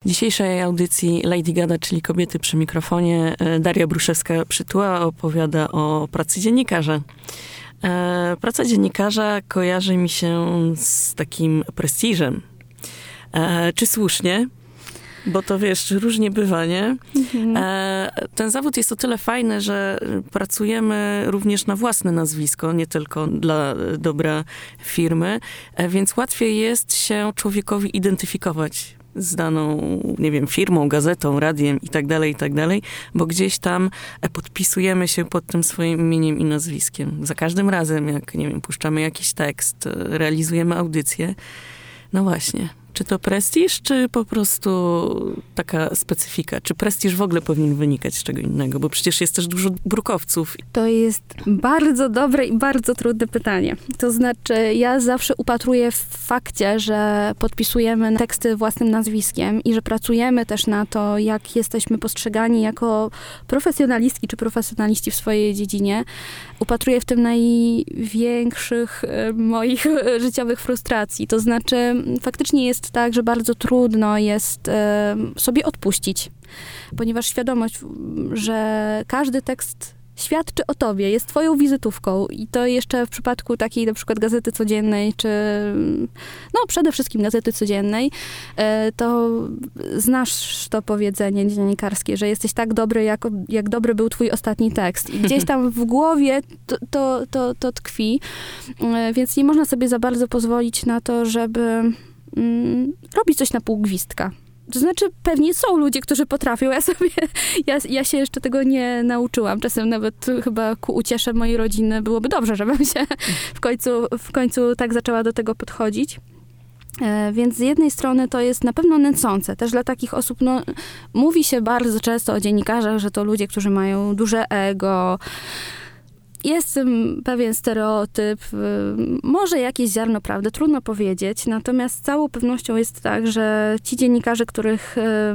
dzisiejszej audycji Lady Gada, czyli Kobiety przy mikrofonie, Daria Bruszewska-Przytuła opowiada o pracy dziennikarza. Praca dziennikarza kojarzy mi się z takim prestiżem. Czy słusznie? Bo to wiesz, różnie bywa, nie? Ten zawód jest o tyle fajny, że pracujemy również na własne nazwisko, nie tylko dla dobra firmy, więc łatwiej jest się człowiekowi identyfikować z daną, nie wiem, firmą, gazetą, radiem i tak dalej, bo gdzieś tam podpisujemy się pod tym swoim imieniem i nazwiskiem. Za każdym razem, jak, nie wiem, puszczamy jakiś tekst, realizujemy audycję, no właśnie. Czy to prestiż, czy po prostu taka specyfika? Czy prestiż w ogóle powinien wynikać z czego innego? Bo przecież jest też dużo brukowców. To jest bardzo dobre i bardzo trudne pytanie. To znaczy, ja zawsze upatruję w fakcie, że podpisujemy teksty własnym nazwiskiem i że pracujemy też na to, jak jesteśmy postrzegani jako profesjonalistki czy profesjonaliści w swojej dziedzinie. Upatruję w tym największych moich życiowych frustracji. To znaczy, faktycznie jest tak, że bardzo trudno jest sobie odpuścić, ponieważ świadomość, że każdy tekst świadczy o tobie, jest twoją wizytówką i to jeszcze w przypadku takiej na przykład Gazety Codziennej, czy no przede wszystkim Gazety Codziennej, to znasz to powiedzenie dziennikarskie, że jesteś tak dobry, jak dobry był twój ostatni tekst. I gdzieś tam w głowie to tkwi, więc nie można sobie za bardzo pozwolić na to, żeby robić coś na pół gwizdka. To znaczy, pewnie są ludzie, którzy potrafią. Ja się jeszcze tego nie nauczyłam. Czasem nawet chyba ku uciesze mojej rodziny byłoby dobrze, żebym się w końcu tak zaczęła do tego podchodzić. Więc z jednej strony to jest na pewno nęcące. Też dla takich osób, no, mówi się bardzo często o dziennikarzach, że to ludzie, którzy mają duże ego. Jest pewien stereotyp, może jakieś ziarno prawdy, trudno powiedzieć, natomiast z całą pewnością jest tak, że ci dziennikarze, których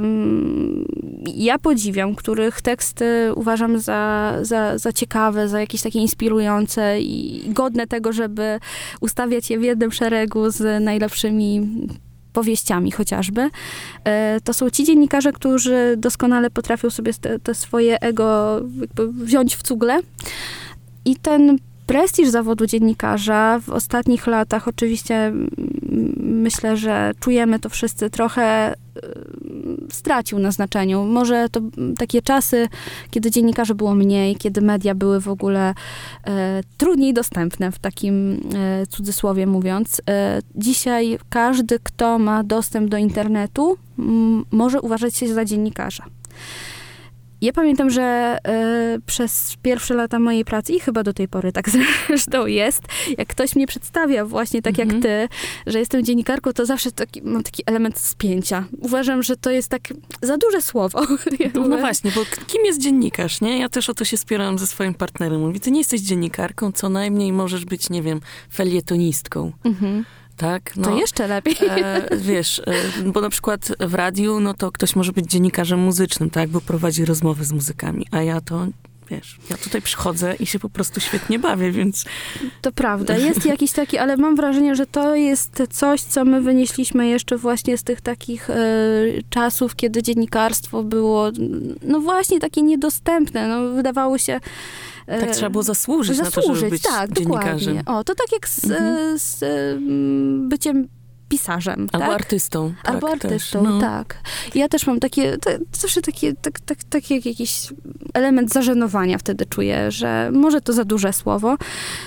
ja podziwiam, których teksty uważam za ciekawe, za jakieś takie inspirujące i godne tego, żeby ustawiać je w jednym szeregu z najlepszymi powieściami chociażby, to są ci dziennikarze, którzy doskonale potrafią sobie te swoje ego jakby wziąć w cugle. I ten prestiż zawodu dziennikarza w ostatnich latach, oczywiście myślę, że czujemy to wszyscy, trochę stracił na znaczeniu. Może to takie czasy, kiedy dziennikarzy było mniej, kiedy media były w ogóle trudniej dostępne, w takim cudzysłowie mówiąc. Dzisiaj każdy, kto ma dostęp do internetu, może uważać się za dziennikarza. Ja pamiętam, że przez pierwsze lata mojej pracy i chyba do tej pory tak zresztą jest, jak ktoś mnie przedstawia właśnie tak jak ty, że jestem dziennikarką, to zawsze mam taki element spięcia. Uważam, że to jest tak za duże słowo. No właśnie, bo kim jest dziennikarz, nie? Ja też o to się spierałam ze swoim partnerem. Mówi, ty nie jesteś dziennikarką, co najmniej możesz być, nie wiem, felietonistką. Tak? No, to jeszcze lepiej. Wiesz, bo na przykład w radiu, no to ktoś może być dziennikarzem muzycznym, tak? Bo prowadzi rozmowy z muzykami, a ja to, wiesz, ja tutaj przychodzę i się po prostu świetnie bawię, więc... To prawda, jest jakiś taki, ale mam wrażenie, że to jest coś, co my wynieśliśmy jeszcze właśnie z tych takich czasów, kiedy dziennikarstwo było, no właśnie takie niedostępne, no wydawało się... Tak trzeba było zasłużyć na to, żeby być dziennikarzem. Dokładnie. O, to tak jak z byciem pisarzem, albo tak? artystą. Albo tak, artystą, też, no. tak. Ja też mam zawsze taki jakiś element zażenowania wtedy czuję, że może to za duże słowo.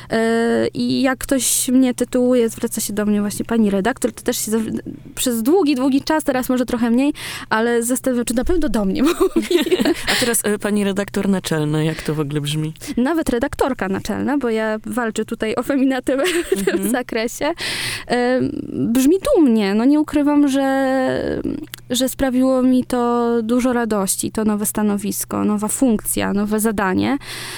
I jak ktoś mnie tytułuje, zwraca się do mnie właśnie pani redaktor, to też się przez długi czas, teraz może trochę mniej, ale zastanawiam, czy na pewno do mnie mówi. A teraz pani redaktor naczelna, jak to w ogóle brzmi? Nawet redaktorka naczelna, bo ja walczę tutaj o feminatywę w tym zakresie. Brzmi dumnie. No nie ukrywam, że sprawiło mi to dużo radości. To nowe stanowisko, nowa funkcja, nowe zadanie.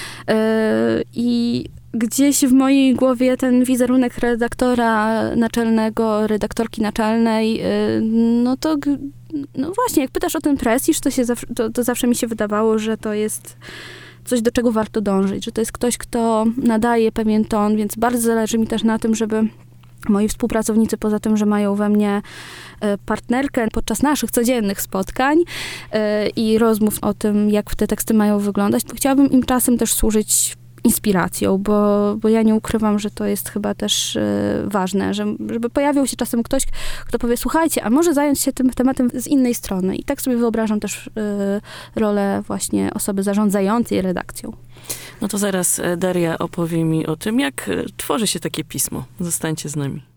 I gdzieś w mojej głowie ten wizerunek redaktora naczelnego, redaktorki naczelnej, no to no właśnie, jak pytasz o ten prestiż, to zawsze mi się wydawało, że to jest coś, do czego warto dążyć, że to jest ktoś, kto nadaje pewien ton, więc bardzo zależy mi też na tym, żeby Moi współpracownicy, poza tym, że mają we mnie partnerkę podczas naszych codziennych spotkań i rozmów o tym, jak te teksty mają wyglądać, to chciałabym im czasem też służyć inspiracją, bo ja nie ukrywam, że to jest chyba też ważne, żeby pojawił się czasem ktoś, kto powie, słuchajcie, a może zająć się tym tematem z innej strony. I tak sobie wyobrażam też rolę właśnie osoby zarządzającej redakcją. No to zaraz Daria opowie mi o tym, jak tworzy się takie pismo. Zostańcie z nami.